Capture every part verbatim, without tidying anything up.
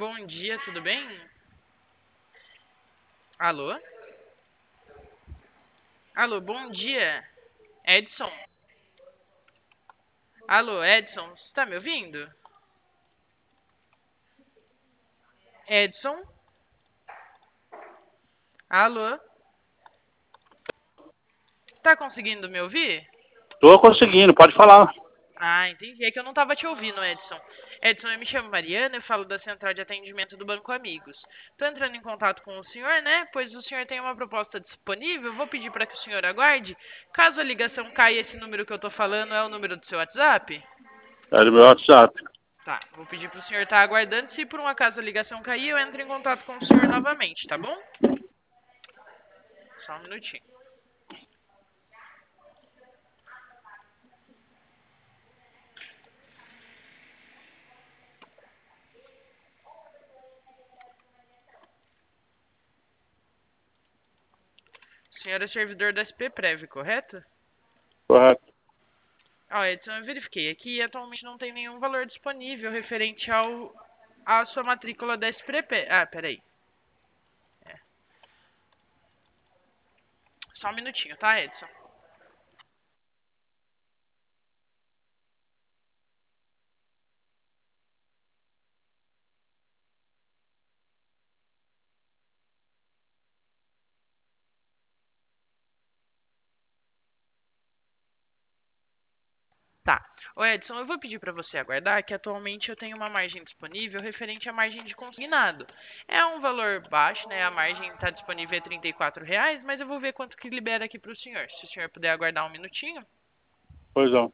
Bom dia, tudo bem? Alô? Alô, bom dia. Edson? Alô, Edson, você tá me ouvindo? Edson? Alô? Tá conseguindo me ouvir? Tô conseguindo, pode falar. Ah, entendi. É que eu não tava te ouvindo, Edson. Edson, eu me chamo Mariana, eu falo da central de atendimento do Banco Amigos. Tô entrando em contato com o senhor, né? Pois o senhor tem uma proposta disponível. Eu vou pedir para que o senhor aguarde. Caso a ligação caia, esse número que eu tô falando é o número do seu WhatsApp? É do meu WhatsApp. Tá, vou pedir pro senhor estar aguardando. Se por um acaso a ligação cair, eu entro em contato com o senhor novamente, tá bom? Só um minutinho. O senhor é servidor da S P Prev, correto? Correto. Ó, Edson, eu verifiquei aqui e atualmente não tem nenhum valor disponível referente ao à sua matrícula da S P P. Ah, peraí. É. Só um minutinho, tá, Edson? Tá. Ô Edson, eu vou pedir para você aguardar que atualmente eu tenho uma margem disponível referente à margem de consignado. É um valor baixo, né? A margem está disponível a trinta e quatro reais, mas eu vou ver quanto que libera aqui para o senhor. Se o senhor puder aguardar um minutinho. Pois não.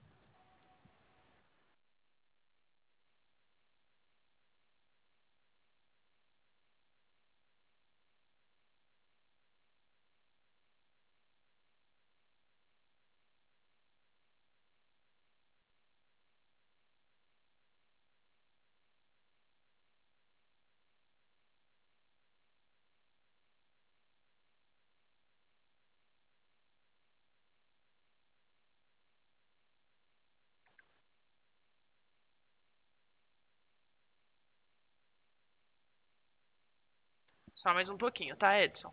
Só mais um pouquinho, tá, Edson?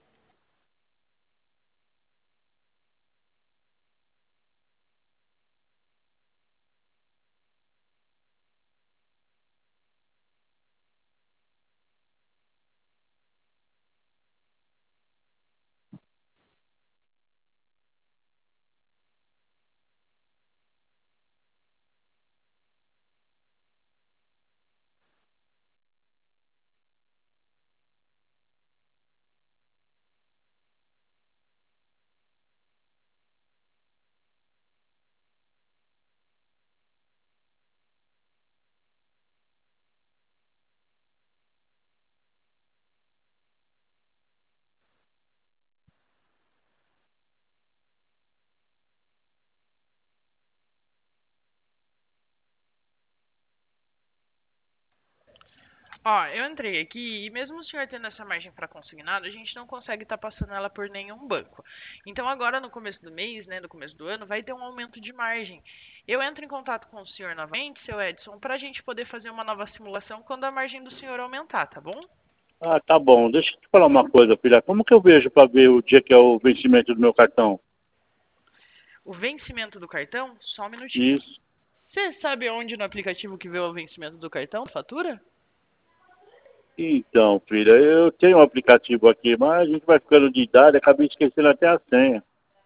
Ó, eu entrei aqui e mesmo o senhor tendo essa margem para consignado, a gente não consegue estar passando ela por nenhum banco. Então agora no começo do mês, né, no começo do ano, vai ter um aumento de margem. Eu entro em contato com o senhor novamente, seu Edson, para a gente poder fazer uma nova simulação quando a margem do senhor aumentar, tá bom? Ah, tá bom. Deixa eu te falar uma coisa, filha. Como que eu vejo para ver o dia que é o vencimento do meu cartão? O vencimento do cartão, só um minutinho. Isso. Você sabe onde no aplicativo que vê o vencimento do cartão, fatura? Então, filha, eu tenho um aplicativo aqui, mas a gente vai ficando de idade, acabei esquecendo até a senha.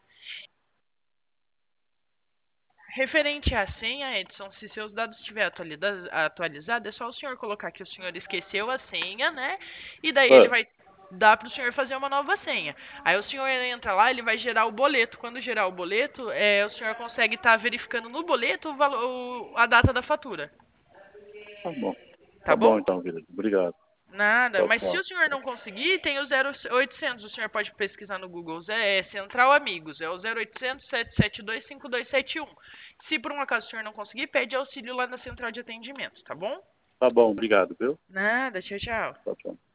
Referente à senha, Edson, se seus dados estiver atualizado, é só o senhor colocar que o senhor esqueceu a senha, né? E daí ele Ah, vai dar para o senhor fazer uma nova senha. Aí o senhor entra lá, ele vai gerar o boleto. Quando gerar o boleto, é, o senhor consegue estar verificando no boleto o valor, a data da fatura. tá bom. Tá Tá bom bom? então, filha. Obrigado. Nada, Tchau, mas se o tchau. senhor não conseguir, tem o zero oitocentos. O senhor pode pesquisar no Google. É Central Amigos. É o zero oitocentos, sete sete dois, cinco dois sete um. Se por um acaso o senhor não conseguir, pede auxílio lá na central de atendimento, tá bom? Tá bom, obrigado, viu? Nada, tchau, tchau. Tchau, tchau.